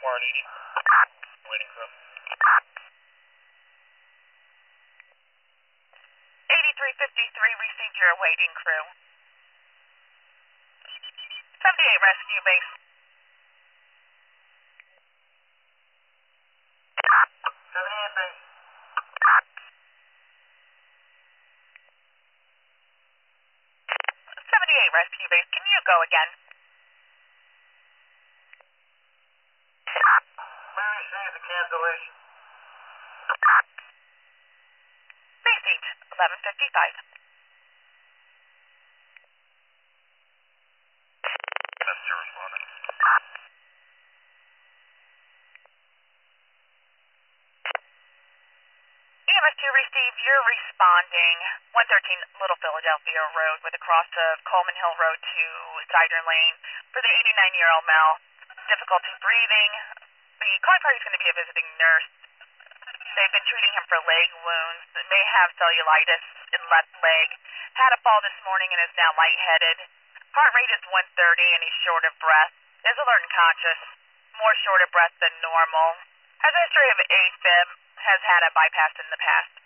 Smart 80. Waiting crew. 8353 received your waiting crew. 78 rescue base. 78 base. 78 rescue base, can you go again? We received the cancellation. Received 1155. That's your responding. EMS2 received, you're responding 113 Little Philadelphia Road with a cross of Coleman Hill Road to Cider Lane for the 89-year-old male. Difficulty breathing. The calling party is going to be a visiting nurse. They've been treating him for leg wounds. May have cellulitis in left leg. Had a fall this morning and is now lightheaded. Heart rate is 130 and he's short of breath. Is alert and conscious. More short of breath than normal. Has a history of AFib. Has had a bypass in the past.